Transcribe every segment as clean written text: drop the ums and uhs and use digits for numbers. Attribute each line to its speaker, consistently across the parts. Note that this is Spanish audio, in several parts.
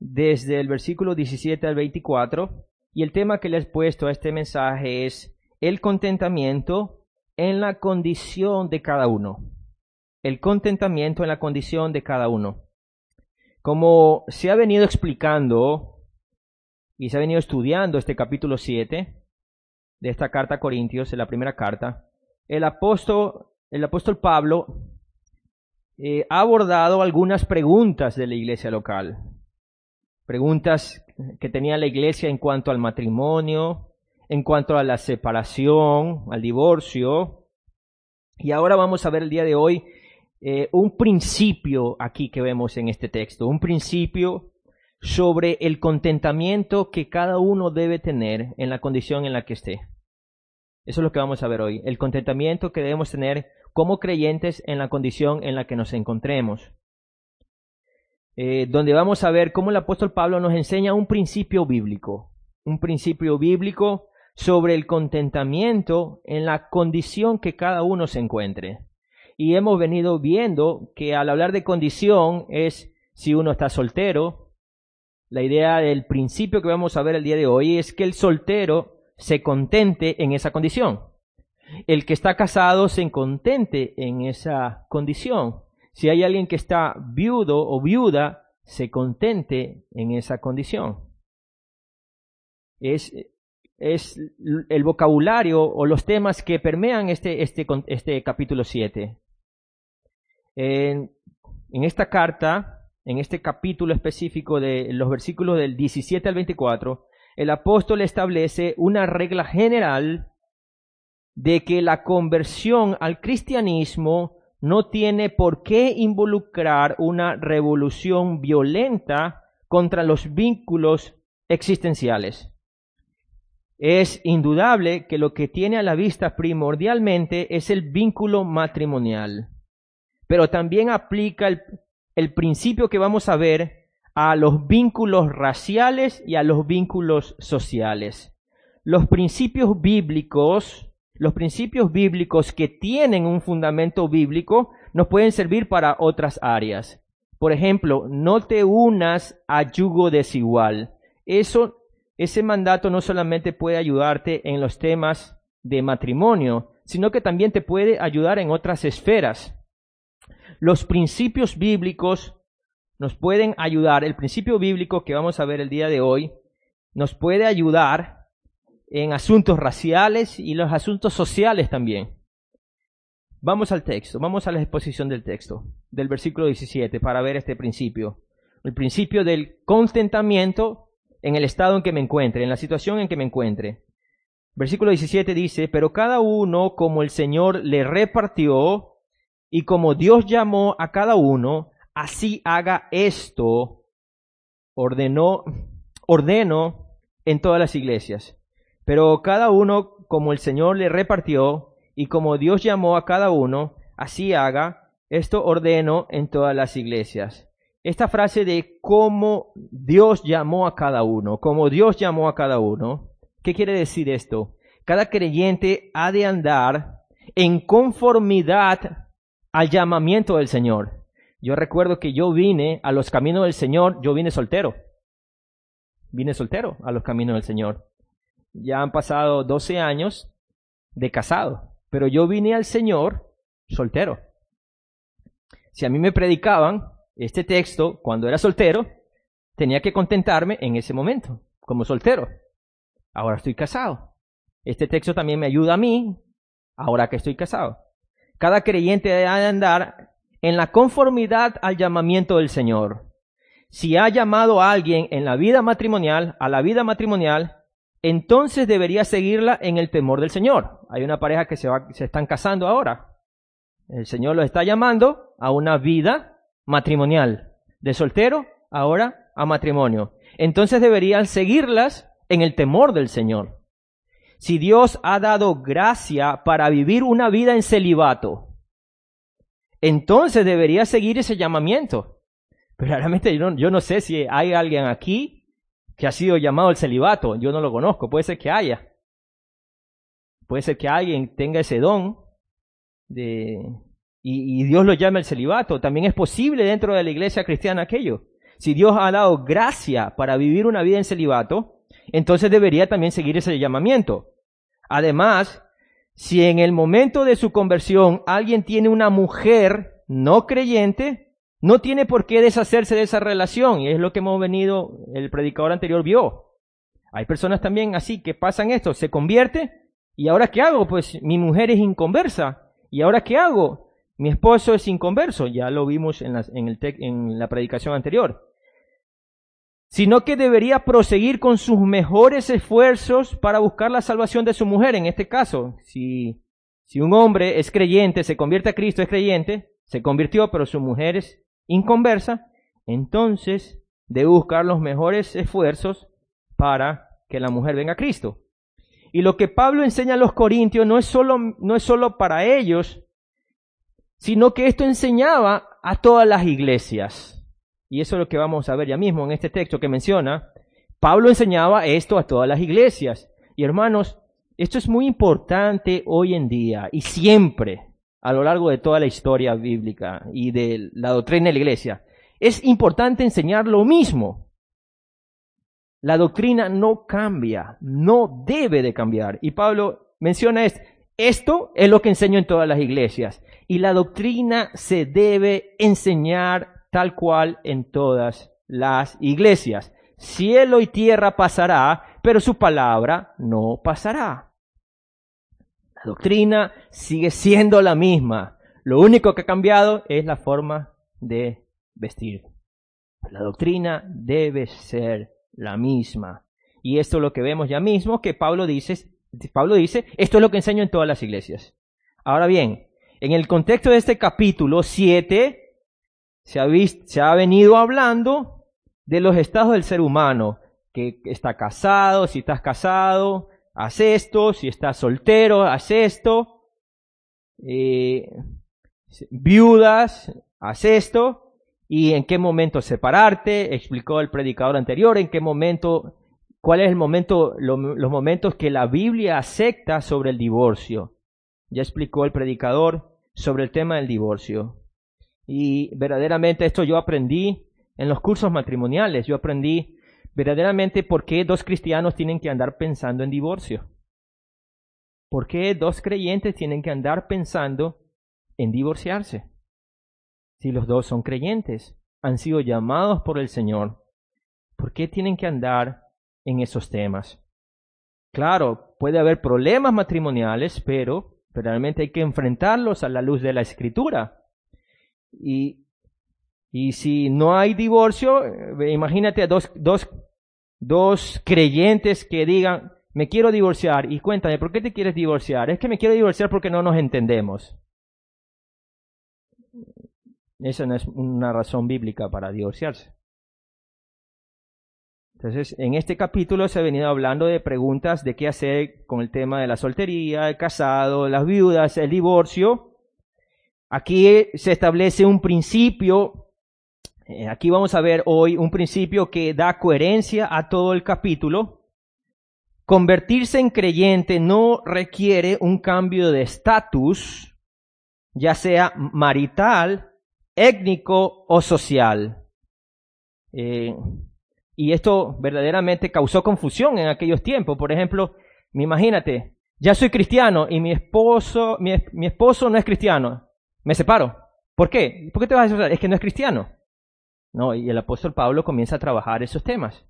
Speaker 1: desde el versículo 17 al 24, y el tema que les he puesto a este mensaje es el contentamiento en la condición de cada uno. El contentamiento en la condición de cada uno. Como se ha venido explicando y se ha venido estudiando este capítulo 7 de esta carta a Corintios, en la primera carta, el apóstol Pablo ha abordado algunas preguntas de la iglesia local. Preguntas que tenía la iglesia en cuanto al matrimonio, en cuanto a la separación, al divorcio. Y ahora vamos a ver el día de hoy un principio aquí que vemos en este texto, un principio sobre el contentamiento que cada uno debe tener en la condición en la que esté. Eso es lo que vamos a ver hoy, el contentamiento que debemos tener como creyentes en la condición en la que nos encontremos. Donde vamos a ver cómo el apóstol Pablo nos enseña un principio bíblico sobre el contentamiento en la condición que cada uno se encuentre. Y hemos venido viendo que al hablar de condición es si uno está soltero. La idea del principio que vamos a ver el día de hoy es que el soltero se contente en esa condición. El que está casado se contente en esa condición. Si hay alguien que está viudo o viuda, se contente en esa condición. Es el vocabulario o los temas que permean este capítulo 7. En esta carta, en este capítulo específico de los versículos del 17 al 24, el apóstol establece una regla general de que la conversión al cristianismo no tiene por qué involucrar una revolución violenta contra los vínculos existenciales. Es indudable que lo que tiene a la vista primordialmente es el vínculo matrimonial, pero también aplica el principio que vamos a ver a los vínculos raciales y a los vínculos sociales. Los principios bíblicos que tienen un fundamento bíblico nos pueden servir para otras áreas. Por ejemplo, no te unas a yugo desigual. Ese mandato no solamente puede ayudarte en los temas de matrimonio, sino que también te puede ayudar en otras esferas. Los principios bíblicos nos pueden ayudar. El principio bíblico que vamos a ver el día de hoy nos puede ayudar en asuntos raciales y los asuntos sociales también. Vamos al texto, vamos a la exposición del texto, del versículo 17, para ver este principio. El principio del contentamiento en el estado en que me encuentre, en la situación en que me encuentre. Versículo 17 dice, pero cada uno como el Señor le repartió y como Dios llamó a cada uno, así haga esto, ordeno en todas las iglesias. Pero cada uno como el Señor le repartió y como Dios llamó a cada uno, así haga, esto ordeno en todas las iglesias. Esta frase de cómo Dios llamó a cada uno, ¿qué quiere decir esto? Cada creyente ha de andar en conformidad al llamamiento del Señor. Yo recuerdo que yo vine a los caminos del Señor, yo vine soltero a los caminos del Señor. Ya han pasado 12 años de casado, pero yo vine al Señor soltero. Si a mí me predicaban este texto cuando era soltero, tenía que contentarme en ese momento, como soltero. Ahora estoy casado. Este texto también me ayuda a mí, ahora que estoy casado. Cada creyente debe andar en la conformidad al llamamiento del Señor. Si ha llamado a alguien a la vida matrimonial, entonces debería seguirla en el temor del Señor. Hay una pareja que se están casando ahora. El Señor los está llamando a una vida matrimonial. De soltero, ahora a matrimonio. Entonces deberían seguirlas en el temor del Señor. Si Dios ha dado gracia para vivir una vida en celibato, entonces debería seguir ese llamamiento. Pero realmente yo no sé si hay alguien aquí que ha sido llamado al celibato. Yo no lo conozco, puede ser que haya. Puede ser que alguien tenga ese don y Dios lo llame al celibato. También es posible dentro de la iglesia cristiana aquello. Si Dios ha dado gracia para vivir una vida en celibato, entonces debería también seguir ese llamamiento. Además, si en el momento de su conversión alguien tiene una mujer no creyente, no tiene por qué deshacerse de esa relación. Y es lo que el predicador anterior vio. Hay personas también así que pasan esto, se convierte, ¿y ahora qué hago? Pues mi mujer es inconversa. ¿Y ahora qué hago? Mi esposo es inconverso. Ya lo vimos en la predicación anterior. Sino que debería proseguir con sus mejores esfuerzos para buscar la salvación de su mujer. En este caso, si un hombre es creyente, se convierte a Cristo, es creyente, se convirtió, pero su mujer es inconversa, entonces debe buscar los mejores esfuerzos para que la mujer venga a Cristo. Y lo que Pablo enseña a los corintios no es solo para ellos, sino que esto enseñaba a todas las iglesias. Y eso es lo que vamos a ver ya mismo en este texto que menciona. Pablo enseñaba esto a todas las iglesias. Y hermanos, esto es muy importante hoy en día y siempre a lo largo de toda la historia bíblica y de la doctrina de la iglesia. Es importante enseñar lo mismo. La doctrina no cambia, no debe de cambiar. Y Pablo menciona esto es lo que enseño en todas las iglesias. Y la doctrina se debe enseñar tal cual en todas las iglesias. Cielo y tierra pasará, pero su palabra no pasará. La doctrina sigue siendo la misma. Lo único que ha cambiado es la forma de vestir. La doctrina debe ser la misma. Y esto es lo que vemos ya mismo, que Pablo dice, esto es lo que enseño en todas las iglesias. Ahora bien, en el contexto de este capítulo 7, se ha venido hablando de los estados del ser humano, que está casado, si estás casado, haz esto, si estás soltero, haz esto, viudas, haz esto, y en qué momento separarte, explicó el predicador anterior, cuál es el momento, los momentos que la Biblia acepta sobre el divorcio. Ya explicó el predicador sobre el tema del divorcio. Y verdaderamente esto yo aprendí en los cursos matrimoniales. Yo aprendí verdaderamente por qué dos cristianos tienen que andar pensando en divorcio. ¿Por qué dos creyentes tienen que andar pensando en divorciarse? Si los dos son creyentes, han sido llamados por el Señor, ¿por qué tienen que andar en esos temas? Claro, puede haber problemas matrimoniales, pero realmente hay que enfrentarlos a la luz de la Escritura. Y si no hay divorcio, imagínate a dos creyentes que digan, me quiero divorciar, y cuéntame, ¿por qué te quieres divorciar? Es que me quiero divorciar porque no nos entendemos. Esa no es una razón bíblica para divorciarse. Entonces, en este capítulo se ha venido hablando de preguntas de qué hacer con el tema de la soltería, el casado, las viudas, el divorcio. Aquí se establece un principio, aquí vamos a ver hoy un principio que da coherencia a todo el capítulo. Convertirse en creyente no requiere un cambio de estatus, ya sea marital, étnico o social. Y esto verdaderamente causó confusión en aquellos tiempos. Por ejemplo, imagínate, ya soy cristiano y mi esposo no es cristiano. Me separo. ¿Por qué? ¿Por qué te vas a separar? Es que no es cristiano. No, y el apóstol Pablo comienza a trabajar esos temas.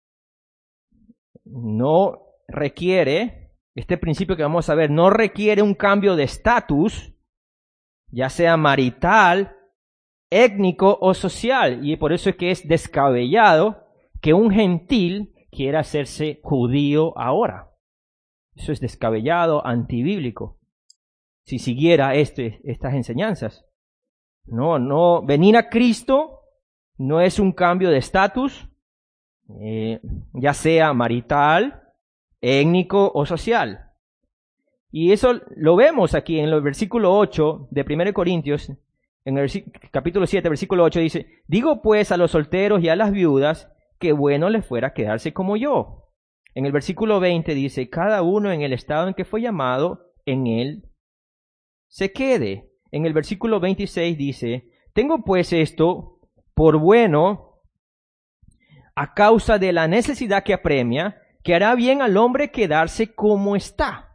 Speaker 1: No requiere, este principio que vamos a ver, no requiere un cambio de estatus, ya sea marital, étnico o social. Y por eso es que es descabellado que un gentil quiera hacerse judío ahora. Eso es descabellado, antibíblico. Si siguiera estas enseñanzas. No, venir a Cristo no es un cambio de estatus, ya sea marital, étnico o social. Y eso lo vemos aquí en el versículo 8 de 1 Corintios, en el capítulo 7, versículo 8 dice, digo pues a los solteros y a las viudas que bueno les fuera quedarse como yo. En el versículo 20 dice, cada uno en el estado en que fue llamado, en él se quede. En el versículo 26 dice, tengo pues esto por bueno a causa de la necesidad que apremia, que hará bien al hombre quedarse como está.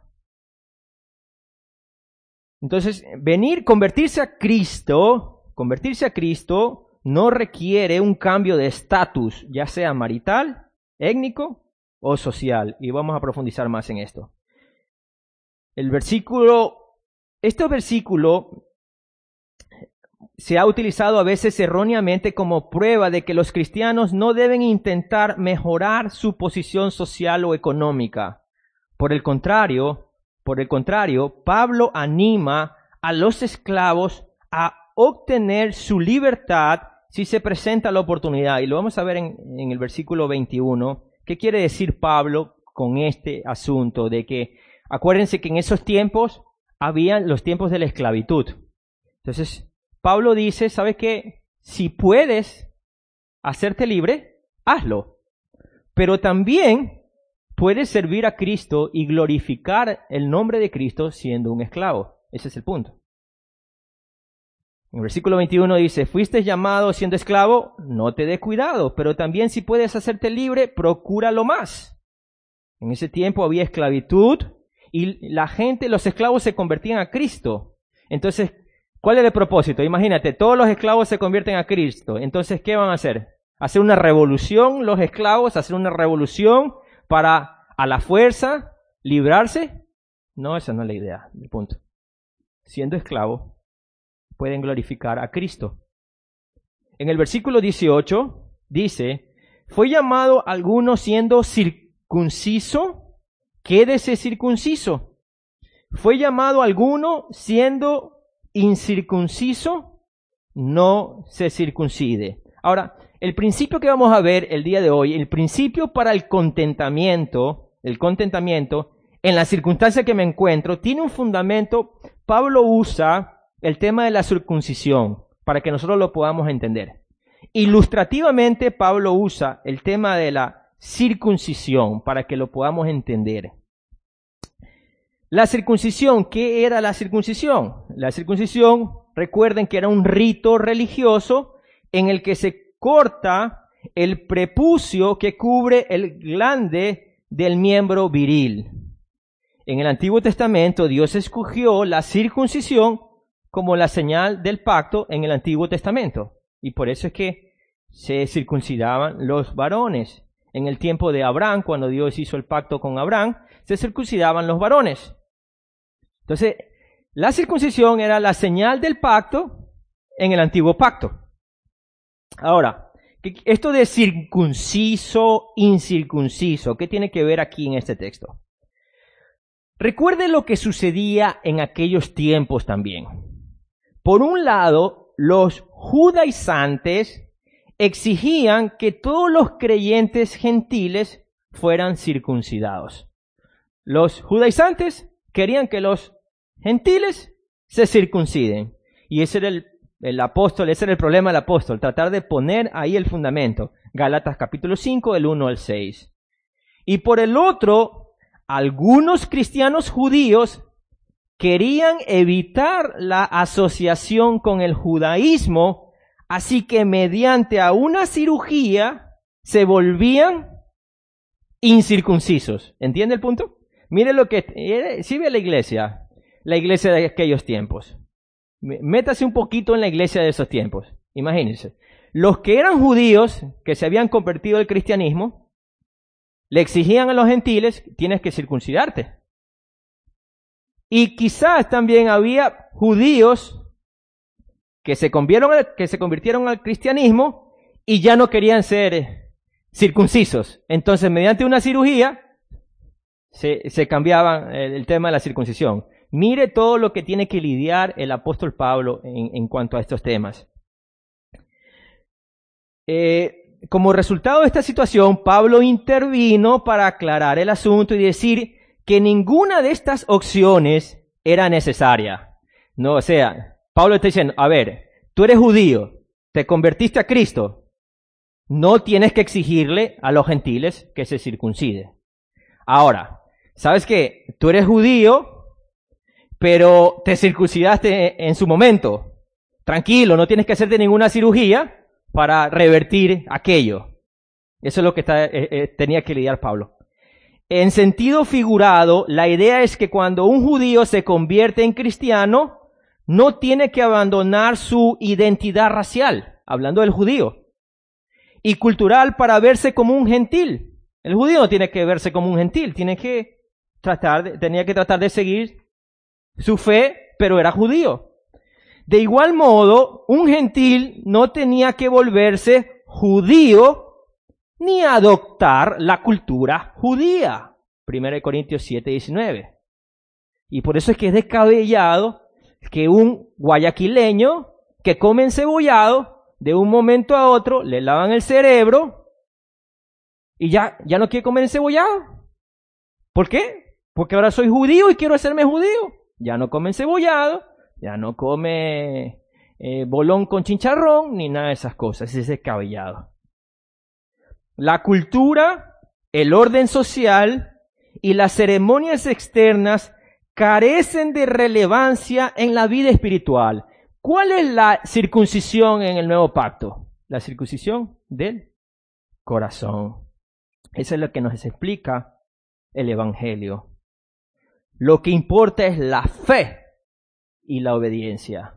Speaker 1: Entonces, convertirse a Cristo no requiere un cambio de estatus, ya sea marital, étnico o social. Y vamos a profundizar más en esto. Este versículo se ha utilizado a veces erróneamente como prueba de que los cristianos no deben intentar mejorar su posición social o económica. Por el contrario, Pablo anima a los esclavos a obtener su libertad si se presenta la oportunidad. Y lo vamos a ver en el versículo 21. ¿Qué quiere decir Pablo con este asunto? De que, acuérdense que en esos tiempos habían los tiempos de la esclavitud. Entonces, Pablo dice, ¿sabes qué? Si puedes hacerte libre, hazlo. Pero también puedes servir a Cristo y glorificar el nombre de Cristo siendo un esclavo. Ese es el punto. En el versículo 21 dice, fuiste llamado siendo esclavo, no te dé cuidado, pero también si puedes hacerte libre, procúralo más. En ese tiempo había esclavitud y los esclavos se convertían a Cristo. Entonces, ¿cuál es el propósito? Imagínate, todos los esclavos se convierten a Cristo. Entonces, ¿qué van a hacer? ¿Hacer una revolución los esclavos? ¿Hacer una revolución para a la fuerza librarse? No, esa no es la idea, el punto. Siendo esclavo, pueden glorificar a Cristo. En el versículo 18 dice, ¿fue llamado alguno siendo circunciso? Quédese circunciso. ¿Fue llamado alguno siendo incircunciso? No se circuncide. Ahora, el principio que vamos a ver el día de hoy, el principio para el contentamiento, en la circunstancia que me encuentro, tiene un fundamento. Pablo usa el tema de la circuncisión para que nosotros lo podamos entender. Ilustrativamente, Pablo usa el tema de la circuncisión para que lo podamos entender. La circuncisión, ¿qué era la circuncisión? La circuncisión, recuerden que era un rito religioso en el que se corta el prepucio que cubre el glande del miembro viril. En el Antiguo Testamento, Dios escogió la circuncisión como la señal del pacto en el Antiguo Testamento. Y por eso es que se circuncidaban los varones. En el tiempo de Abraham, cuando Dios hizo el pacto con Abraham, se circuncidaban los varones. Entonces, la circuncisión era la señal del pacto en el Antiguo Pacto. Ahora, esto de circunciso, incircunciso, ¿qué tiene que ver aquí en este texto? Recuerde lo que sucedía en aquellos tiempos también. Por un lado, los judaizantes exigían que todos los creyentes gentiles fueran circuncidados. Los judaizantes querían que los gentiles se circunciden. Y ese era ese era el problema del apóstol, tratar de poner ahí el fundamento. Gálatas capítulo 5, del 1 al 6. Y por el otro, algunos cristianos judíos querían evitar la asociación con el judaísmo, así que mediante a una cirugía se volvían incircuncisos. ¿Entiende el punto? Mire lo que... Si ve la iglesia de aquellos tiempos. Métase un poquito en la iglesia de esos tiempos. Imagínense. Los que eran judíos, que se habían convertido al cristianismo, le exigían a los gentiles, tienes que circuncidarte. Y quizás también había judíos que se convirtieron al cristianismo y ya no querían ser circuncisos. Entonces, mediante una cirugía, se cambiaba el tema de la circuncisión. Mire todo lo que tiene que lidiar el apóstol Pablo en cuanto a estos temas. Como resultado de esta situación, Pablo intervino para aclarar el asunto y decir que ninguna de estas opciones era necesaria. No, o sea, Pablo está diciendo, a ver, tú eres judío, te convertiste a Cristo, no tienes que exigirle a los gentiles que se circunciden. Ahora, ¿sabes qué? Tú eres judío, pero te circuncidaste en su momento. Tranquilo, no tienes que hacerte ninguna cirugía para revertir aquello. Eso es lo que tenía que lidiar Pablo. En sentido figurado, la idea es que cuando un judío se convierte en cristiano, no tiene que abandonar su identidad racial, hablando del judío, y cultural para verse como un gentil. El judío no tiene que verse como un gentil, tenía que tratar de seguir su fe, pero era judío. De igual modo, un gentil no tenía que volverse judío ni adoptar la cultura judía. 1 Corintios 7:19. Y por eso es que es descabellado que un guayaquileño que come encebollado, de un momento a otro le lavan el cerebro y ya no quiere comer encebollado. ¿Por qué? Porque ahora soy judío y quiero hacerme judío. Ya no come encebollado, ya no come bolón con chicharrón, ni nada de esas cosas. Es descabellado. La cultura, el orden social y las ceremonias externas carecen de relevancia en la vida espiritual. ¿Cuál es la circuncisión en el nuevo pacto? La circuncisión del corazón. Eso es lo que nos explica el Evangelio. Lo que importa es la fe y la obediencia.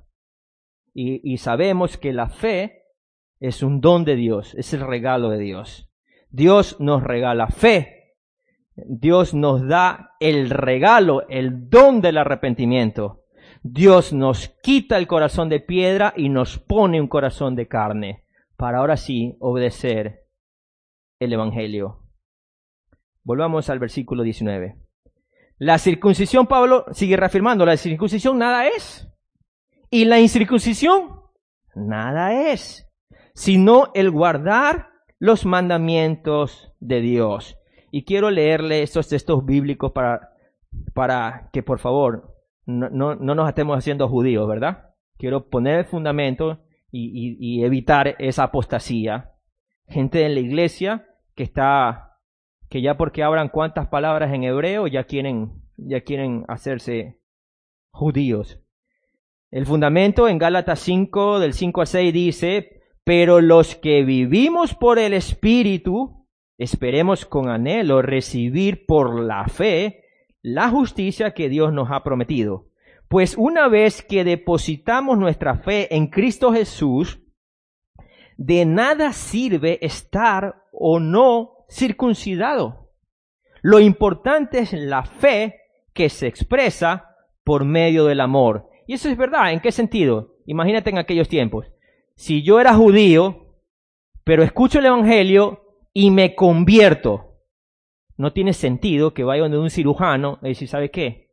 Speaker 1: Y sabemos que la fe es un don de Dios, es el regalo de Dios. Dios nos regala fe. Dios nos da el regalo, el don del arrepentimiento. Dios nos quita el corazón de piedra y nos pone un corazón de carne para ahora sí obedecer el Evangelio. Volvamos al versículo 19. La circuncisión, Pablo sigue reafirmando, la circuncisión nada es. Y la incircuncisión nada es, sino el guardar los mandamientos de Dios. Y quiero leerle estos textos bíblicos para que por favor no nos estemos haciendo judíos, ¿verdad? Quiero poner el fundamento y evitar esa apostasía. Gente en la iglesia que ya porque hablan cuantas palabras en hebreo ya quieren hacerse judíos. El fundamento en Gálatas 5, del 5 al 6 dice: pero los que vivimos por el Espíritu, esperemos con anhelo recibir por la fe la justicia que Dios nos ha prometido. Pues una vez que depositamos nuestra fe en Cristo Jesús, de nada sirve estar o no circuncidado. Lo importante es la fe que se expresa por medio del amor. Y eso es verdad. ¿En qué sentido? Imagínate en aquellos tiempos. Si yo era judío, pero escucho el Evangelio y me convierto, no tiene sentido que vaya donde un cirujano y decir, ¿sabe qué?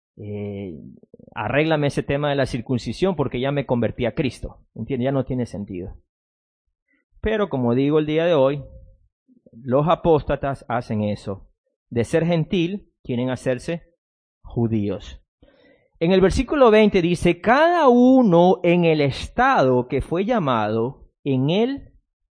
Speaker 1: Arréglame ese tema de la circuncisión porque ya me convertí a Cristo. ¿Entiendes? Ya no tiene sentido. Pero como digo el día de hoy, los apóstatas hacen eso. De ser gentil, quieren hacerse judíos. En el versículo 20 dice: cada uno en el estado que fue llamado, en él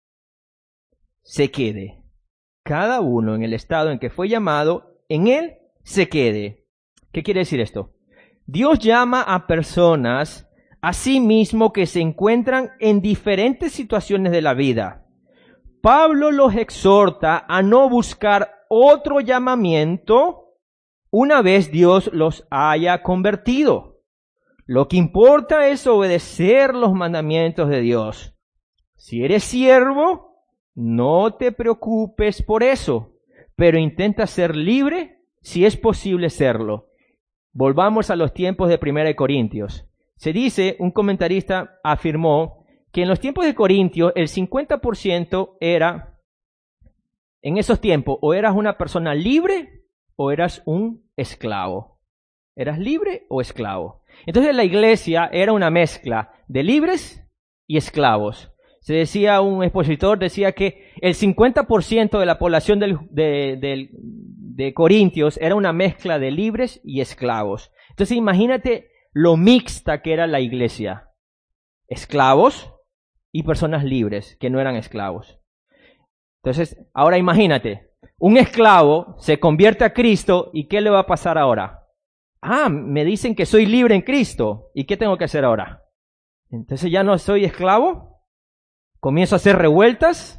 Speaker 1: se quede. Cada uno en el estado en que fue llamado, en él se quede. ¿Qué quiere decir esto? Dios llama a personas a sí mismo que se encuentran en diferentes situaciones de la vida. Pablo los exhorta a no buscar otro llamamiento una vez Dios los haya convertido. Lo que importa es obedecer los mandamientos de Dios. Si eres siervo, no te preocupes por eso, pero intenta ser libre si es posible serlo. Volvamos a los tiempos de 1 Corintios. Se dice, un comentarista afirmó, que en los tiempos de Corintios el 50% era, en esos tiempos, o eras una persona libre o eras un esclavo. ¿Eras libre o esclavo? Entonces la iglesia era una mezcla de libres y esclavos. Se decía, un expositor decía que el 50% de la población de Corintios era una mezcla de libres y esclavos. Entonces imagínate lo mixta que era la iglesia. Esclavos y personas libres que no eran esclavos. Entonces, ahora imagínate, un esclavo se convierte a Cristo y ¿qué le va a pasar ahora? Me dicen que soy libre en Cristo. ¿Y qué tengo que hacer ahora? Entonces ya no soy esclavo. Comienzo a hacer revueltas.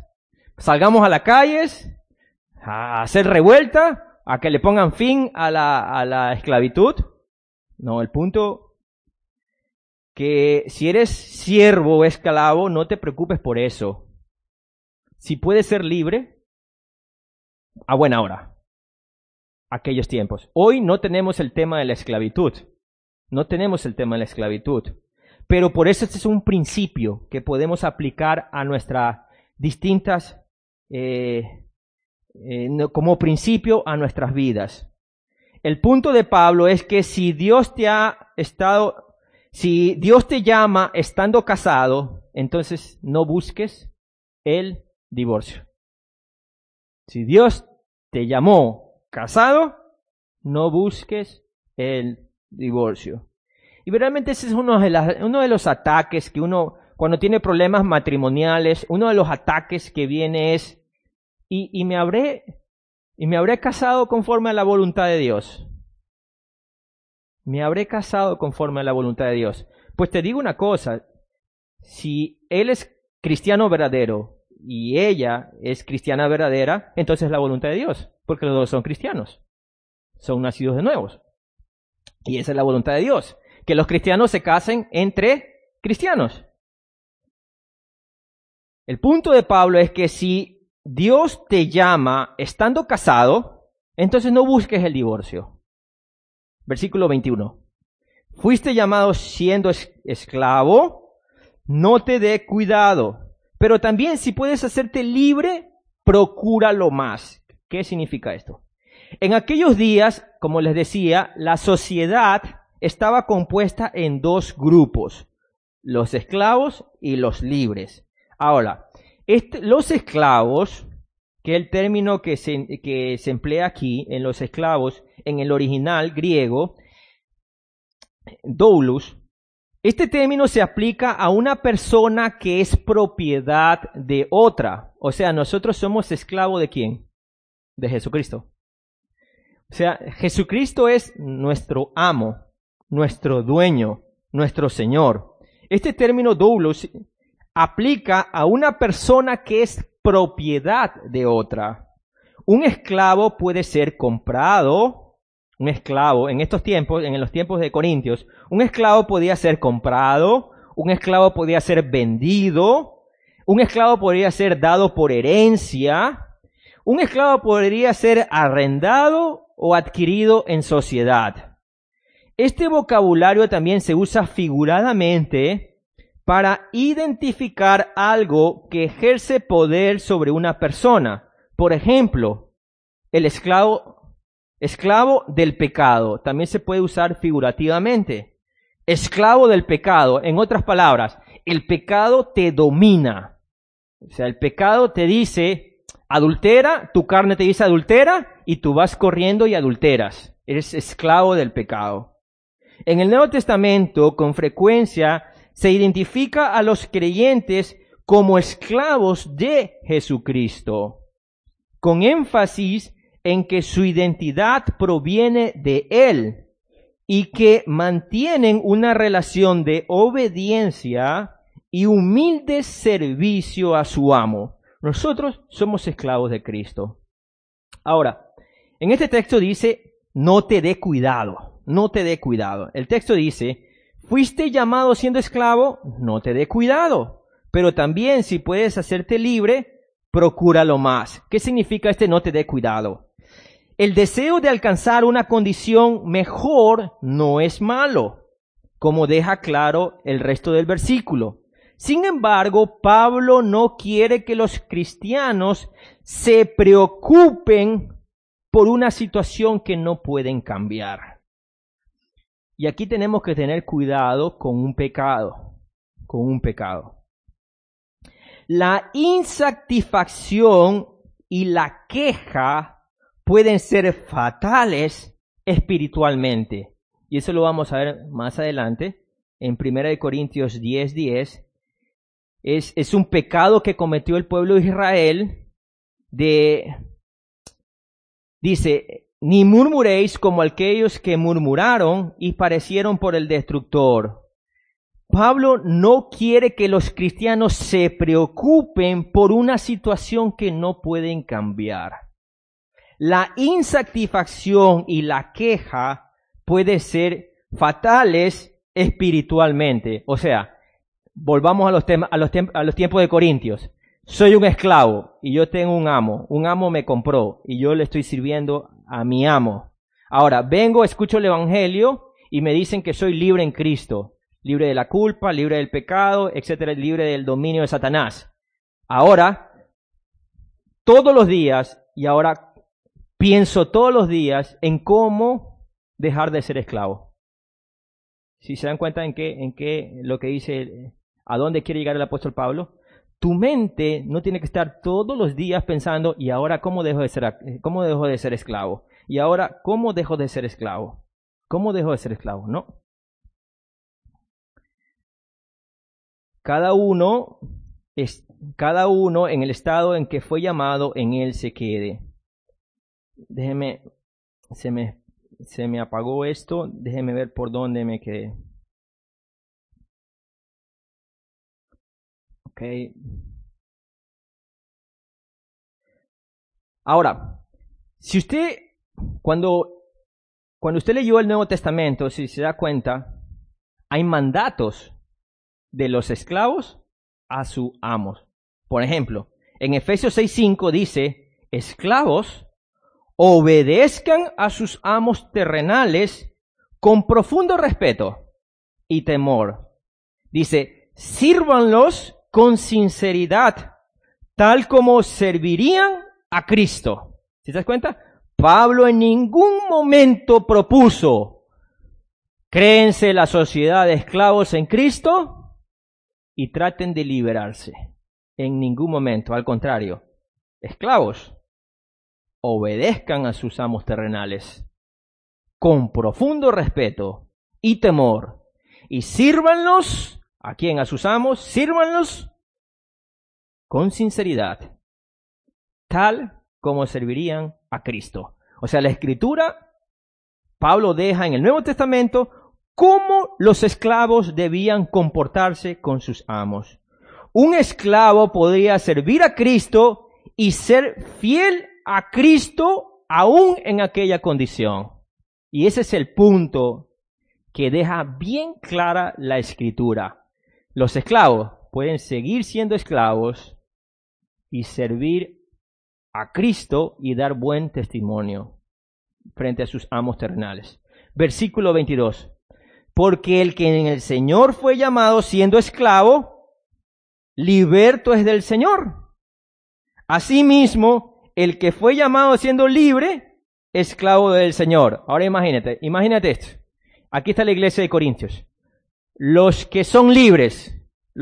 Speaker 1: salgamos a las calles, a hacer revuelta, a que le pongan fin a la esclavitud. No, el punto que si eres siervo o esclavo, no te preocupes por eso. Si puedes ser libre, a buena hora. Aquellos tiempos. Hoy no tenemos el tema de la esclavitud. No tenemos el tema de la esclavitud. Pero por eso este es un principio que podemos aplicar a nuestras distintas, como principio a nuestras vidas. El punto de Pablo es que si Dios te llama estando casado, entonces no busques el divorcio. Si Dios te llamó casado, no busques el divorcio. Y realmente ese es uno de los ataques que uno, cuando tiene problemas matrimoniales, uno de los ataques que viene es, y me habré casado conforme a la voluntad de Dios. Me habré casado conforme a la voluntad de Dios. Pues te digo una cosa, si él es cristiano verdadero y ella es cristiana verdadera, entonces es la voluntad de Dios, porque los dos son cristianos, son nacidos de nuevos. Y esa es la voluntad de Dios, que los cristianos se casen entre cristianos. El punto de Pablo es que si Dios te llama estando casado, entonces no busques el divorcio. Versículo 21. Fuiste llamado siendo esclavo, no te dé cuidado. Pero también si puedes hacerte libre, procúralo más. ¿Qué significa esto? En aquellos días, como les decía, la sociedad estaba compuesta en dos grupos, los esclavos y los libres. Ahora, los esclavos, que es el término que se emplea aquí en los esclavos, en el original griego, doulos, este término se aplica a una persona que es propiedad de otra. O sea, nosotros somos esclavos ¿de quién? De Jesucristo. O sea, Jesucristo es nuestro amo, nuestro dueño, nuestro Señor. Este término doulos aplica a una persona que es propiedad de otra. Un esclavo puede ser comprado, un esclavo en estos tiempos, en los tiempos de Corintios, un esclavo podía ser comprado, un esclavo podía ser vendido, un esclavo podría ser dado por herencia, un esclavo podría ser arrendado o adquirido en sociedad. Este vocabulario también se usa figuradamente para identificar algo que ejerce poder sobre una persona. Por ejemplo, el esclavo del pecado también se puede usar figurativamente. Esclavo del pecado, en otras palabras, el pecado te domina. O sea, el pecado te dice, adultera, tu carne te dice adultera, y tú vas corriendo y adulteras. Eres esclavo del pecado. En el Nuevo Testamento, con frecuencia, se identifica a los creyentes como esclavos de Jesucristo, con énfasis en que su identidad proviene de Él y que mantienen una relación de obediencia y humilde servicio a su amo. Nosotros somos esclavos de Cristo. Ahora, en este texto dice, no te dé cuidado, no te dé cuidado. El texto dice, fuiste llamado siendo esclavo, no te dé cuidado. Pero también si puedes hacerte libre, procúralo más. ¿Qué significa este no te dé cuidado? El deseo de alcanzar una condición mejor no es malo, como deja claro el resto del versículo. Sin embargo, Pablo no quiere que los cristianos se preocupen por una situación que no pueden cambiar. Y aquí tenemos que tener cuidado con un pecado, La insatisfacción y la queja pueden ser fatales espiritualmente. Y eso lo vamos a ver más adelante en 1 Corintios 10:10. Es un pecado que cometió el pueblo de Israel. Dice, ni murmuréis como aquellos que murmuraron y parecieron por el destructor. Pablo no quiere que los cristianos se preocupen por una situación que no pueden cambiar. La insatisfacción y la queja pueden ser fatales espiritualmente. O sea, volvamos a los tiempos de Corintios. Soy un esclavo y yo tengo un amo. Un amo me compró y yo le estoy sirviendo a mi amo. Ahora, vengo, escucho el evangelio y me dicen que soy libre en Cristo. Libre de la culpa, libre del pecado, etcétera, libre del dominio de Satanás. Ahora, todos los días, y ahora pienso todos los días en cómo dejar de ser esclavo. Si se dan cuenta en qué lo que dice, a dónde quiere llegar el apóstol Pablo, tu mente no tiene que estar todos los días pensando, y ahora cómo dejo de ser esclavo, y ahora cómo dejo de ser esclavo, cómo dejo de ser esclavo, no. Cada uno en el estado en que fue llamado, en él se quede. Déjeme, se me apagó esto, déjeme ver por dónde me quedé. Ok. Ahora, si usted, cuando usted leyó el Nuevo Testamento, si se da cuenta, hay mandatos de los esclavos a sus amos. Por ejemplo, en Efesios 6:5 dice, esclavos, obedezcan a sus amos terrenales con profundo respeto y temor. Dice, sírvanlos con sinceridad, tal como servirían a Cristo. ¿Sí te das cuenta? Pablo en ningún momento propuso, créense la sociedad de esclavos en Cristo y traten de liberarse. En ningún momento, al contrario, esclavos, obedezcan a sus amos terrenales con profundo respeto y temor y sírvanlos, ¿a quién? A sus amos, sírvanlos con sinceridad, tal como servirían a Cristo. O sea, la Escritura, Pablo deja en el Nuevo Testamento cómo los esclavos debían comportarse con sus amos. Un esclavo podría servir a Cristo y ser fiel a Cristo aún en aquella condición. Y ese es el punto que deja bien clara la Escritura. Los esclavos pueden seguir siendo esclavos y servir a Cristo y dar buen testimonio frente a sus amos terrenales. Versículo 22. Porque el que en el Señor fue llamado siendo esclavo, liberto es del Señor. Asimismo, el que fue llamado siendo libre, esclavo del Señor. Ahora imagínate esto. Aquí está la iglesia de Corintios. Los que son libres,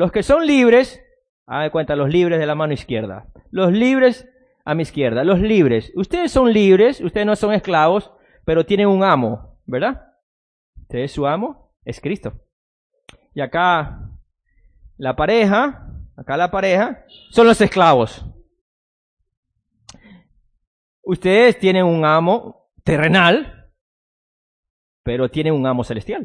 Speaker 1: hagan de cuenta, los libres de la mano izquierda. Los libres a mi izquierda, los libres. Ustedes son libres, ustedes no son esclavos, pero tienen un amo, ¿verdad? Ustedes, su amo es Cristo. Y acá la pareja son los esclavos. Ustedes tienen un amo terrenal, pero tienen un amo celestial.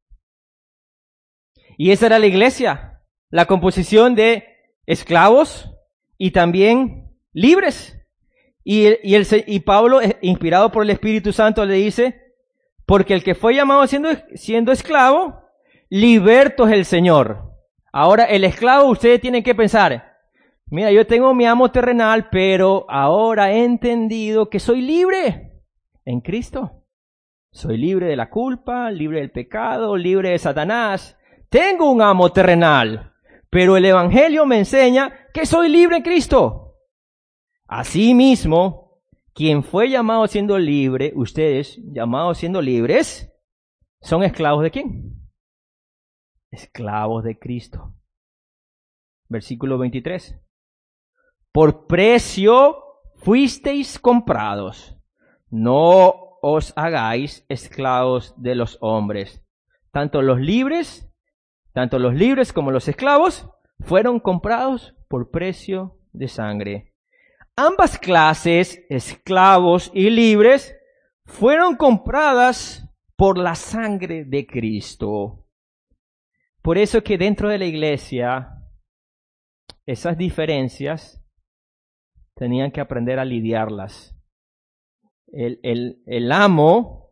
Speaker 1: Y esa era la iglesia, la composición de esclavos y también libres. Y Pablo, inspirado por el Espíritu Santo, le dice, porque el que fue llamado siendo esclavo, liberto es el Señor. Ahora, el esclavo, ustedes tienen que pensar, mira, yo tengo mi amo terrenal, pero ahora he entendido que soy libre en Cristo. Soy libre de la culpa, libre del pecado, libre de Satanás. Tengo un amo terrenal, pero el Evangelio me enseña que soy libre en Cristo. Asimismo, quien fue llamado siendo libre, ustedes, llamados siendo libres, ¿son esclavos de quién? Esclavos de Cristo. Versículo 23. Por precio fuisteis comprados. No os hagáis esclavos de los hombres. Tanto los libres como los esclavos fueron comprados por precio de sangre. Ambas clases, esclavos y libres, fueron compradas por la sangre de Cristo. Por eso que dentro de la iglesia, esas diferencias tenían que aprender a lidiarlas. El amo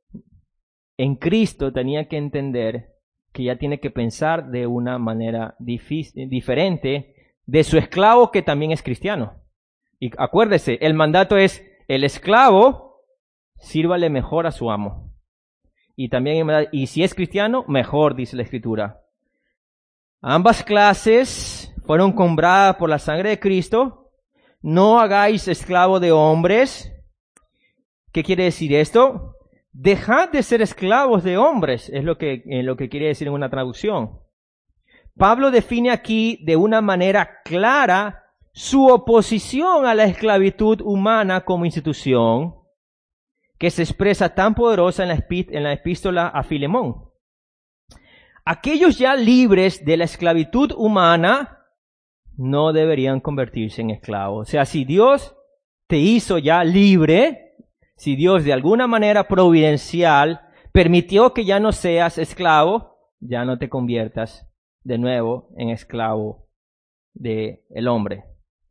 Speaker 1: en Cristo tenía que entender que ya tiene que pensar de una manera diferente de su esclavo que también es cristiano. Y acuérdese, el mandato es: el esclavo sírvale mejor a su amo. Y también, y si es cristiano, mejor, dice la Escritura. Ambas clases fueron compradas por la sangre de Cristo. No hagáis esclavo de hombres. ¿Qué quiere decir esto? Dejad de ser esclavos de hombres, es lo que quiere decir en una traducción. Pablo define aquí de una manera clara su oposición a la esclavitud humana como institución, que se expresa tan poderosa en la epístola a Filemón. Aquellos ya libres de la esclavitud humana no deberían convertirse en esclavos. O sea, si Dios te hizo ya libre, si Dios de alguna manera providencial permitió que ya no seas esclavo, ya no te conviertas de nuevo en esclavo del hombre.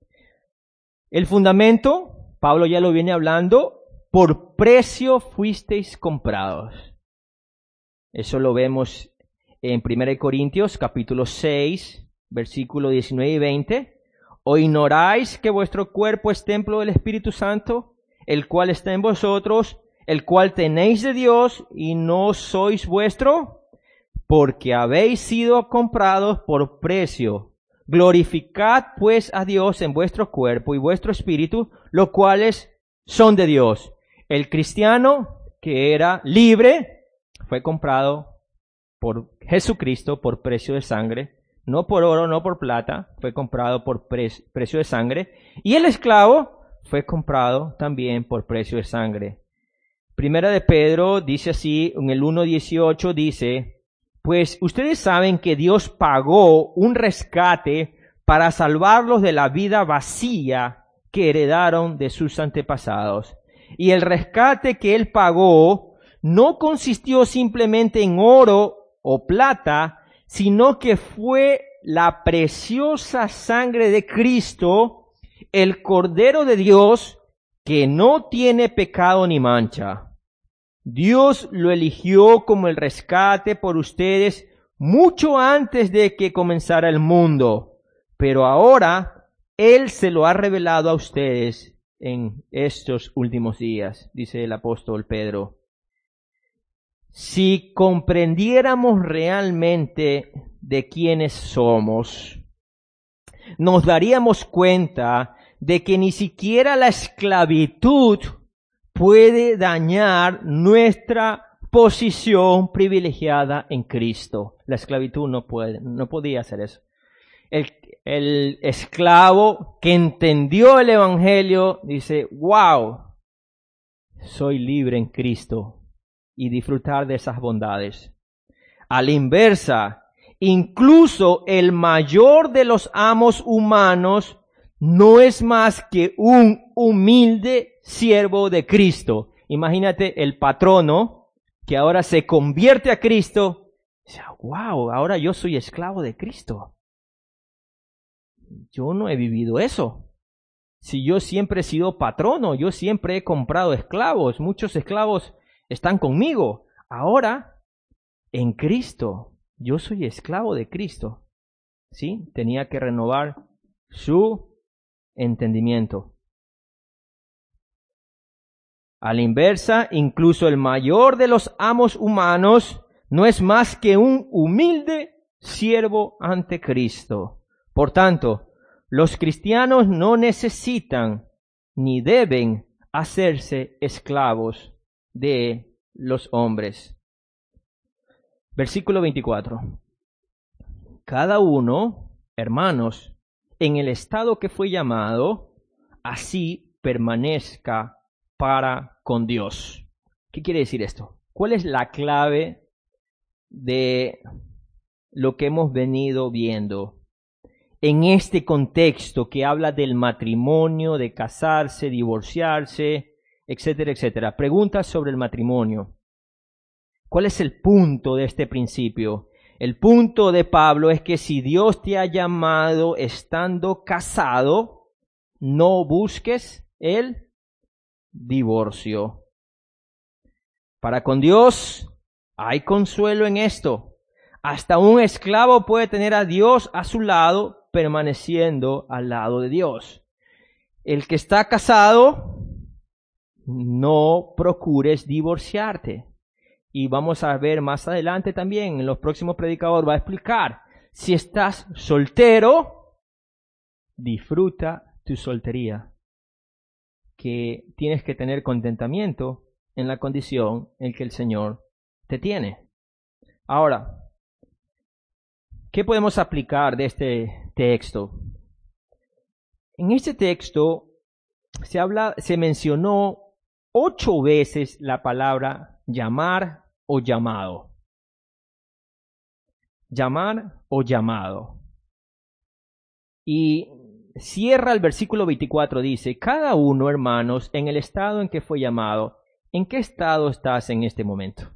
Speaker 1: El fundamento, Pablo ya lo viene hablando: por precio fuisteis comprados. Eso lo vemos en 1 Corintios capítulo 6, versículo 19 y 20. ¿O ignoráis que vuestro cuerpo es templo del Espíritu Santo, el cual está en vosotros, el cual tenéis de Dios y no sois vuestro? Porque habéis sido comprados por precio. Glorificad pues a Dios en vuestro cuerpo y vuestro espíritu, los cuales son de Dios. El cristiano que era libre fue comprado por Jesucristo por precio de sangre, no por oro, no por plata, fue comprado por precio de sangre. Y el esclavo fue comprado también por precio de sangre. Primera de Pedro dice así, en el 1:18 dice: pues ustedes saben que Dios pagó un rescate para salvarlos de la vida vacía que heredaron de sus antepasados. Y el rescate que Él pagó no consistió simplemente en oro o plata, sino que fue la preciosa sangre de Cristo, el Cordero de Dios, que no tiene pecado ni mancha. Dios lo eligió como el rescate por ustedes mucho antes de que comenzara el mundo, pero ahora Él se lo ha revelado a ustedes en estos últimos días, dice el apóstol Pedro. Si comprendiéramos realmente de quiénes somos, nos daríamos cuenta de que ni siquiera la esclavitud puede dañar nuestra posición privilegiada en Cristo. La esclavitud no podía hacer eso. El esclavo que entendió el Evangelio dice: wow, soy libre en Cristo, y disfrutar de esas bondades. A la inversa, incluso el mayor de los amos humanos no es más que un humilde siervo de Cristo. Imagínate el patrono que ahora se convierte a Cristo. Dice: wow, ahora yo soy esclavo de Cristo. Yo no he vivido eso. Si yo siempre he sido patrono, yo siempre he comprado esclavos, muchos esclavos están conmigo. Ahora, en Cristo, yo soy esclavo de Cristo. ¿Sí? Tenía que renovar su entendimiento. A la inversa, incluso el mayor de los amos humanos no es más que un humilde siervo ante Cristo. Por tanto, los cristianos no necesitan ni deben hacerse esclavos de los hombres. Versículo 24. Cada uno, hermanos, en el estado que fue llamado, así permanezca para con Dios. ¿Qué quiere decir esto? ¿Cuál es la clave de lo que hemos venido viendo en este contexto que habla del matrimonio, de casarse, divorciarse, etcétera, etcétera? Preguntas sobre el matrimonio. ¿Cuál es el punto de este principio? El punto de Pablo es que si Dios te ha llamado estando casado, no busques el divorcio. Para con Dios hay consuelo en esto. Hasta un esclavo puede tener a Dios a su lado, permaneciendo al lado de Dios. El que está casado, no procures divorciarte. Y vamos a ver más adelante también, en los próximos predicadores va a explicar. Si estás soltero, disfruta tu soltería. Que tienes que tener contentamiento en la condición en que el Señor te tiene. Ahora, ¿qué podemos aplicar de este texto? En este texto se mencionó 8 veces la palabra llamar o llamado. Llamar o llamado. Y cierra el versículo 24, dice, cada uno, hermanos, en el estado en que fue llamado. ¿En qué estado estás en este momento?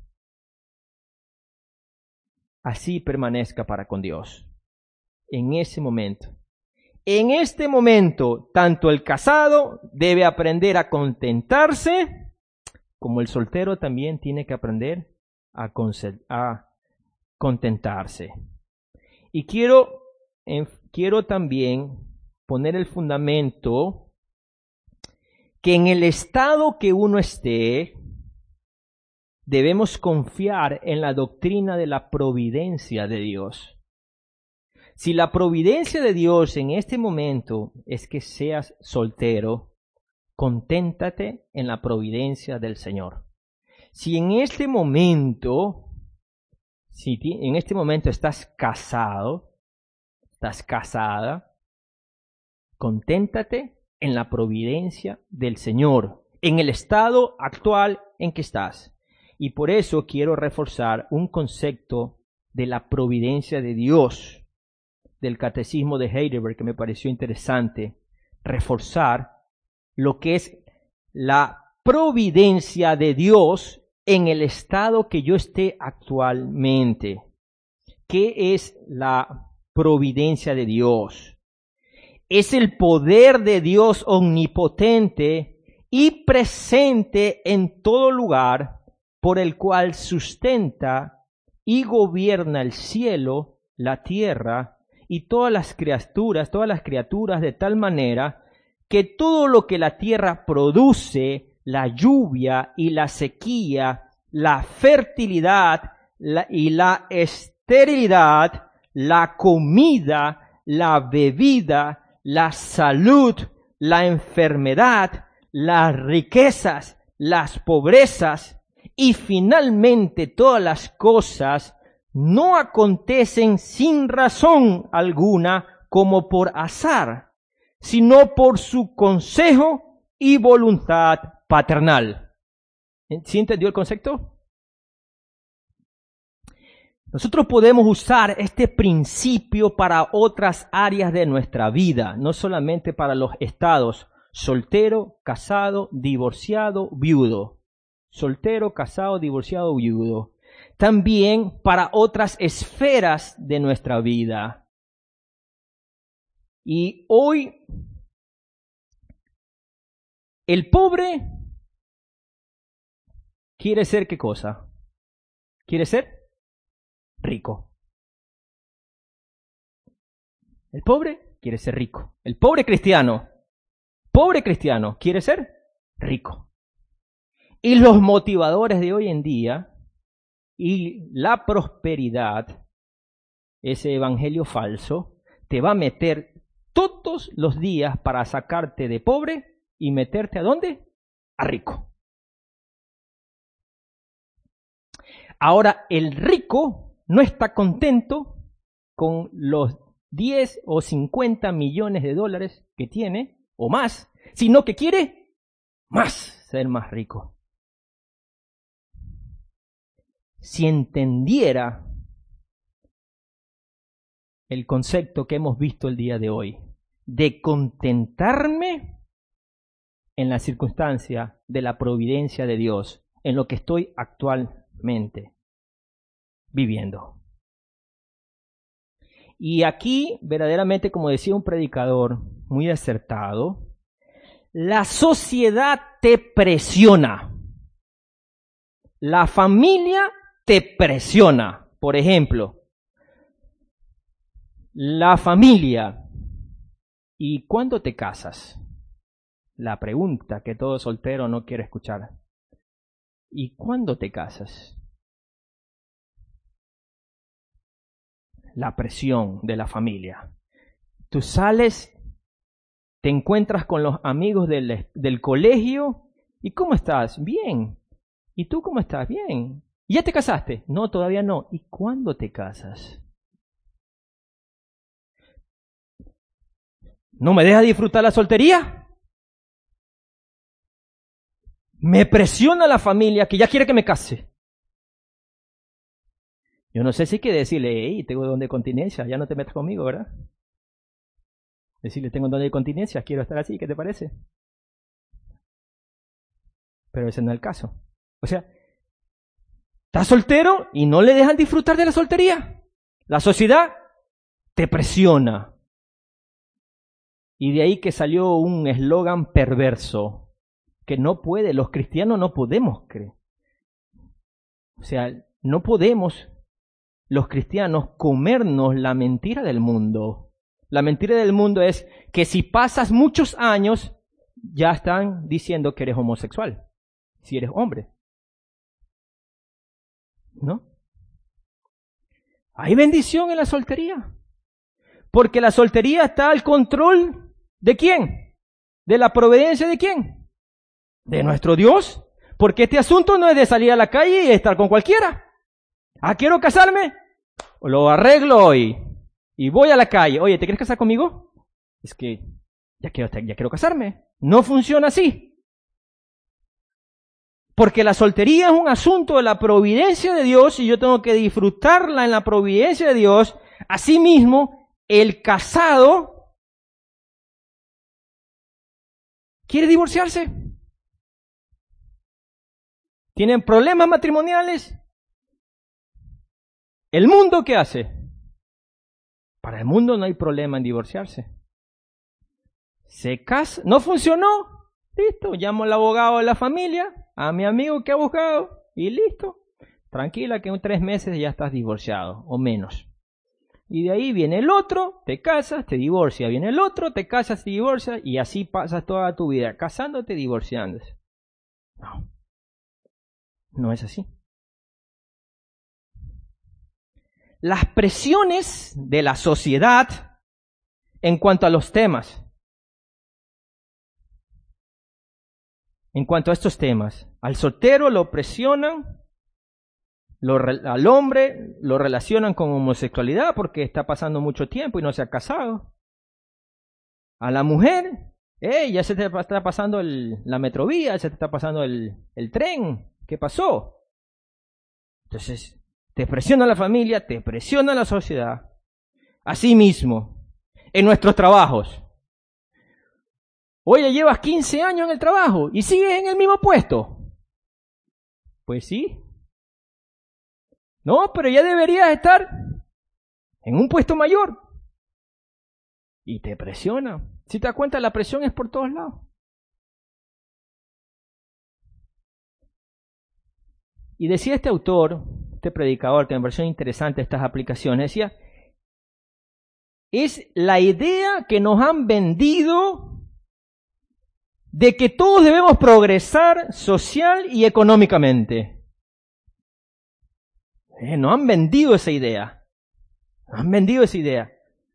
Speaker 1: Así permanezca para con Dios. En ese momento. En este momento, tanto el casado debe aprender a contentarse, como el soltero también tiene que aprender a contentarse. Y quiero también poner el fundamento que en el estado que uno esté, debemos confiar en la doctrina de la providencia de Dios. Si la providencia de Dios en este momento es que seas soltero, conténtate en la providencia del Señor. Si en este momento, estás casado, estás casada, conténtate en la providencia del Señor, en el estado actual en que estás. Y por eso quiero reforzar un concepto de la providencia de Dios, del Catecismo de Heidelberg, que me pareció interesante, reforzar lo que es la providencia de Dios en el estado que yo esté actualmente. ¿Qué es la providencia de Dios? Es el poder de Dios omnipotente y presente en todo lugar, por el cual sustenta y gobierna el cielo, la tierra y todas las criaturas de tal manera que todo lo que la tierra produce, la lluvia y la sequía, la fertilidad y la esterilidad, la comida, la bebida, la salud, la enfermedad, las riquezas, las pobrezas y finalmente todas las cosas no acontecen sin razón alguna como por azar, sino por su consejo y voluntad paternal. ¿Sí entendió el concepto? Nosotros podemos usar este principio para otras áreas de nuestra vida, no solamente para los estados soltero, casado, divorciado, viudo. Soltero, casado, divorciado, viudo. También para otras esferas de nuestra vida. Y hoy, el pobre quiere ser ¿qué cosa? ¿Quiere ser? Rico. El pobre quiere ser rico. El pobre cristiano quiere ser rico. Y los motivadores de hoy en día y la prosperidad, ese evangelio falso, te va a meter todos los días para sacarte de pobre y meterte ¿a dónde? A rico. Ahora, el rico no está contento con los 10 o 50 millones de dólares que tiene, o más, sino que quiere más, ser más rico. Si entendiera el concepto que hemos visto el día de hoy, de contentarme en la circunstancia de la providencia de Dios, en lo que estoy actualmente viviendo. Y aquí, verdaderamente, como decía un predicador muy acertado, la sociedad te presiona. La familia te presiona. Por ejemplo, la familia. ¿Y cuándo te casas? La pregunta que todo soltero no quiere escuchar. ¿Y cuándo te casas? La presión de la familia. Tú sales, te encuentras con los amigos del colegio. ¿Y cómo estás? Bien. ¿Y tú cómo estás? Bien. ¿Y ya te casaste? No, todavía no. ¿Y cuándo te casas? ¿No me dejas disfrutar la soltería? Me presiona la familia que ya quiere que me case. Yo no sé si hay que decirle, hey, tengo don de continencia, ya no te metas conmigo, ¿verdad? Decirle, tengo don de continencia, quiero estar así, ¿qué te parece? Pero ese no es el caso. O sea, estás soltero y no le dejan disfrutar de la soltería. La sociedad te presiona. Y de ahí que salió un eslogan perverso, que no puede, los cristianos no podemos creer. O sea, no podemos los cristianos comernos la mentira del mundo. La mentira del mundo es que si pasas muchos años, ya están diciendo que eres homosexual, si eres hombre. ¿No? Hay bendición en la soltería. Porque la soltería está al control ¿de quién? ¿De la providencia de quién? De nuestro Dios. Porque este asunto no es de salir a la calle y estar con cualquiera. Ah, quiero casarme, lo arreglo hoy y voy a la calle. Oye, ¿te quieres casar conmigo? Es que ya quiero casarme. No funciona así. Porque la soltería es un asunto de la providencia de Dios y yo tengo que disfrutarla en la providencia de Dios. Asimismo, el casado quiere divorciarse. Tienen problemas matrimoniales. ¿El mundo qué hace? Para el mundo no hay problema en divorciarse. Se casa, no funcionó, listo, llamo al abogado de la familia, a mi amigo que ha buscado, y listo. Tranquila que en 3 meses ya estás divorciado, o menos. Y de ahí viene el otro, te casas, te divorcias. Viene el otro, te casas, te divorcias, y así pasas toda tu vida, casándote, divorciándose. No, no es así. Las presiones de la sociedad en cuanto a los temas. En cuanto a estos temas, al soltero lo presionan, al hombre lo relacionan con homosexualidad porque está pasando mucho tiempo y no se ha casado. A la mujer, ya se te está pasando la metrovía, se te está pasando el tren. ¿Qué pasó? Entonces, te presiona la familia, te presiona la sociedad. Asimismo, en nuestros trabajos. Oye, llevas 15 años en el trabajo y sigues en el mismo puesto. Pues sí. No, pero ya deberías estar en un puesto mayor. Y te presiona. Si te das cuenta, la presión es por todos lados. Y decía este autor, este predicador, que me pareció interesante estas aplicaciones, decía, es la idea que nos han vendido de que todos debemos progresar social y económicamente. Nos han vendido esa idea. Nos han vendido esa idea.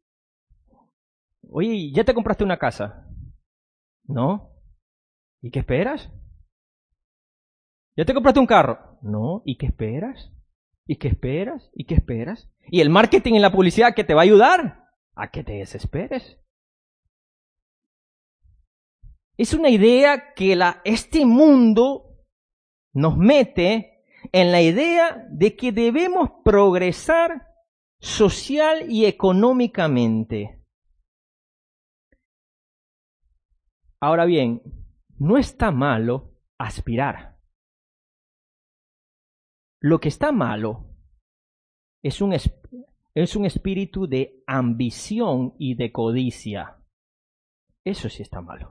Speaker 1: Oye, ¿ya te compraste una casa? ¿No? ¿Y qué esperas? ¿Ya te compraste un carro? No. ¿Y qué esperas? ¿Y qué esperas? ¿Y qué esperas? Y el marketing y la publicidad que te va a ayudar a que te desesperes. Es una idea que este mundo nos mete en la idea de que debemos progresar social y económicamente. Ahora bien, no está malo aspirar. Lo que está malo es es un espíritu de ambición y de codicia. Eso sí está malo.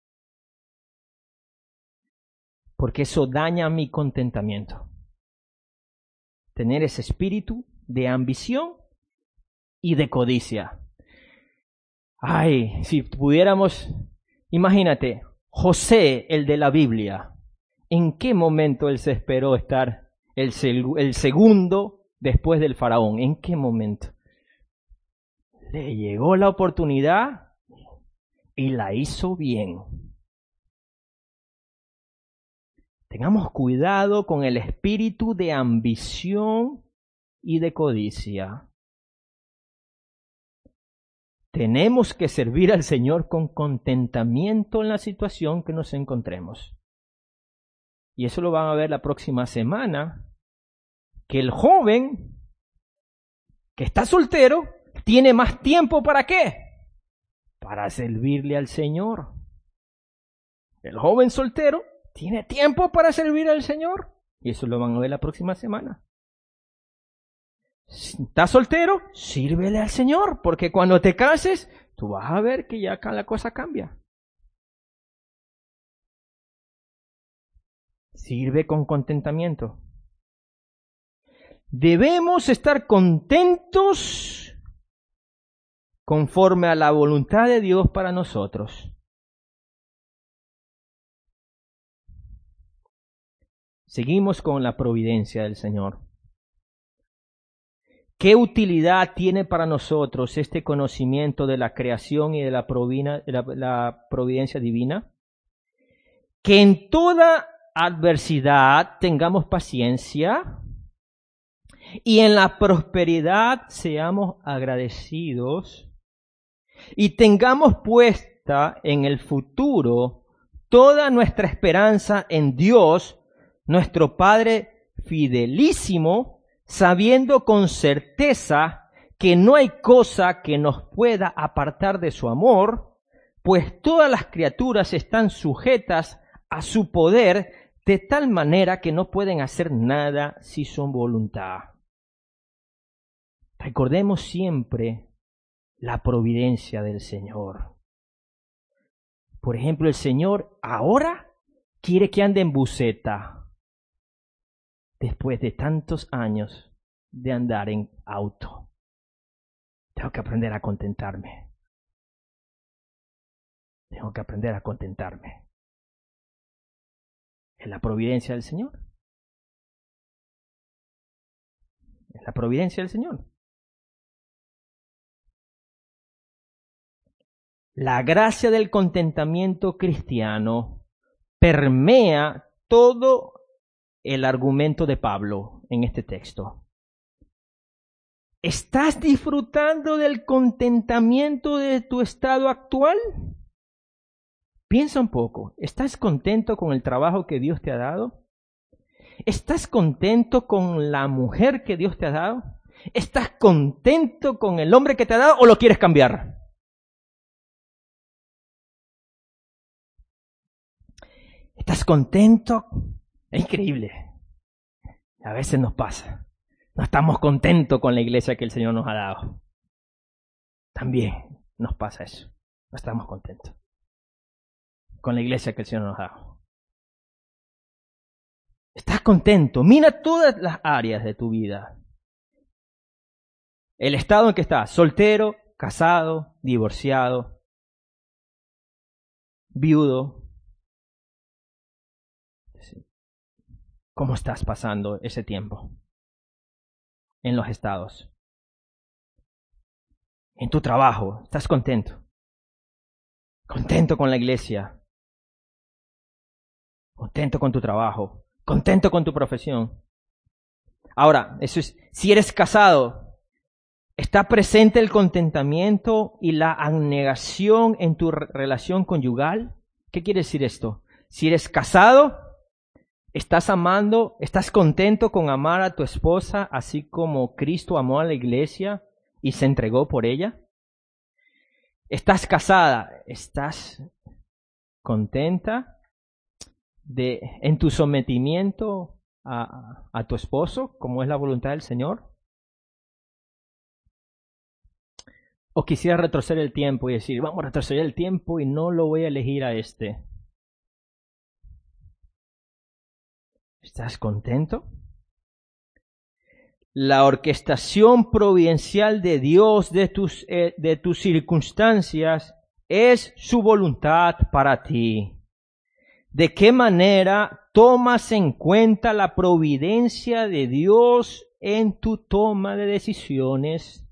Speaker 1: Porque eso daña mi contentamiento. Tener ese espíritu de ambición y de codicia. Ay, si pudiéramos, imagínate, José, el de la Biblia, ¿en qué momento él se esperó estar el segundo después del faraón? ¿En qué momento? Le llegó la oportunidad y la hizo bien. Tengamos cuidado con el espíritu de ambición y de codicia. Tenemos que servir al Señor con contentamiento en la situación que nos encontremos. Y eso lo van a ver la próxima semana, que el joven que está soltero tiene más tiempo ¿para qué? Para servirle al Señor. El joven soltero tiene tiempo para servir al Señor. Y eso lo van a ver la próxima semana. Si estás soltero, sírvele al Señor, porque cuando te cases, tú vas a ver que ya acá la cosa cambia. Sirve con contentamiento. Debemos estar contentos conforme a la voluntad de Dios para nosotros. Seguimos con la providencia del Señor. ¿Qué utilidad tiene para nosotros este conocimiento de la creación y de la providencia divina? Que en toda adversidad tengamos paciencia y en la prosperidad seamos agradecidos y tengamos puesta en el futuro toda nuestra esperanza en Dios, nuestro Padre fidelísimo, sabiendo con certeza que no hay cosa que nos pueda apartar de su amor, pues todas las criaturas están sujetas a su poder de tal manera que no pueden hacer nada si son voluntad. Recordemos siempre la providencia del Señor. Por ejemplo, el Señor ahora quiere que ande en buseta, después de tantos años de andar en auto. Tengo que aprender a contentarme. Tengo que aprender a contentarme. ¿Es la providencia del Señor? ¿Es la providencia del Señor? La gracia del contentamiento cristiano permea todo el argumento de Pablo en este texto. ¿Estás disfrutando del contentamiento de tu estado actual? Piensa un poco. ¿Estás contento con el trabajo que Dios te ha dado? ¿Estás contento con la mujer que Dios te ha dado? ¿Estás contento con el hombre que te ha dado o lo quieres cambiar? ¿Estás contento? Es increíble. A veces nos pasa. No estamos contentos con la iglesia que el Señor nos ha dado. También nos pasa eso. No estamos contentos con la iglesia que el Señor nos ha dado. ¿Estás contento? Mira todas las áreas de tu vida. El estado en que estás, soltero, casado, divorciado, viudo. ¿Cómo estás pasando ese tiempo en los estados? En tu trabajo, ¿estás contento? ¿Contento con la iglesia? ¿Contento con tu trabajo? ¿Contento con tu profesión? Ahora, eso es, si eres casado, ¿está presente el contentamiento y la abnegación en tu relación conyugal? ¿Qué quiere decir esto? Si eres casado, ¿estás amando, estás contento con amar a tu esposa así como Cristo amó a la iglesia y se entregó por ella? ¿Estás casada? ¿Estás contenta en tu sometimiento a tu esposo, como es la voluntad del Señor? O quisiera retroceder el tiempo y decir, vamos a retroceder el tiempo y no lo voy a elegir a este. ¿Estás contento? La orquestación providencial de Dios de tus circunstancias es su voluntad para ti. ¿De qué manera tomas en cuenta la providencia de Dios en tu toma de decisiones?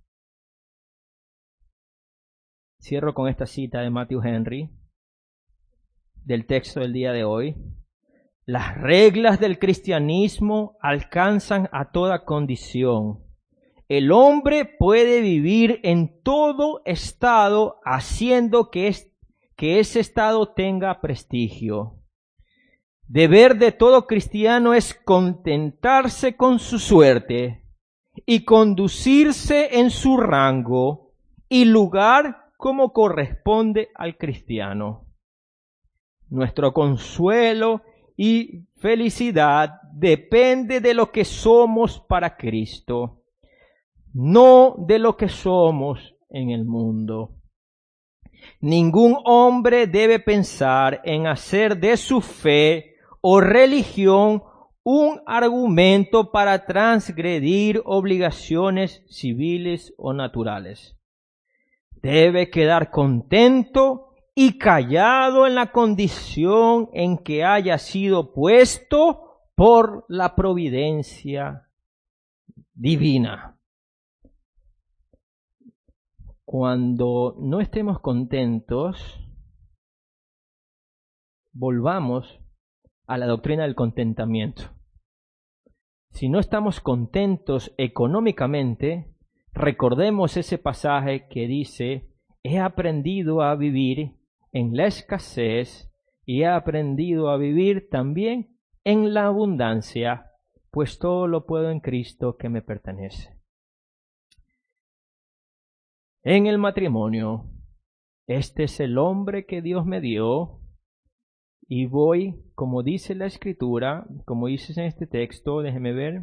Speaker 1: Cierro con esta cita de Matthew Henry del texto del día de hoy. Las reglas del cristianismo alcanzan a toda condición. El hombre puede vivir en todo estado haciendo que ese estado tenga prestigio. Deber de todo cristiano es contentarse con su suerte y conducirse en su rango y lugar como corresponde al cristiano. Nuestro consuelo y felicidad depende de lo que somos para Cristo, no de lo que somos en el mundo. Ningún hombre debe pensar en hacer de su fe o religión un argumento para transgredir obligaciones civiles o naturales. Debe quedar contento y callado en la condición en que haya sido puesto por la providencia divina. Cuando no estemos contentos, volvamos a la doctrina del contentamiento. Si no estamos contentos económicamente, recordemos ese pasaje que dice, he aprendido a vivir en la escasez y he aprendido a vivir también en la abundancia, pues todo lo puedo en Cristo que me pertenece. En el matrimonio, este es el hombre que Dios me dio y voy, como dice la Escritura, como dice en este texto, déjeme ver.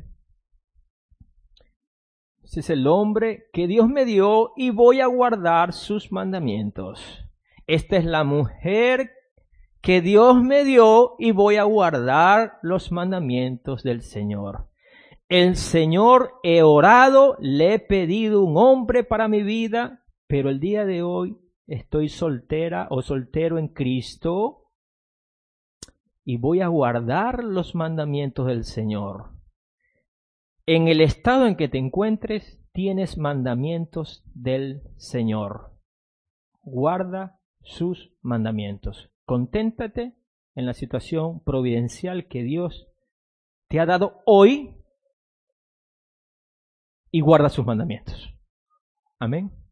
Speaker 1: Este es el hombre que Dios me dio y voy a guardar sus mandamientos. Esta es la mujer que Dios me dio y voy a guardar los mandamientos del Señor. El Señor he orado, le he pedido un hombre para mi vida, pero el día de hoy estoy soltera o soltero en Cristo y voy a guardar los mandamientos del Señor. En el estado en que te encuentres, tienes mandamientos del Señor. Guarda sus mandamientos. Conténtate en la situación providencial que Dios te ha dado hoy y guarda sus mandamientos. Amén.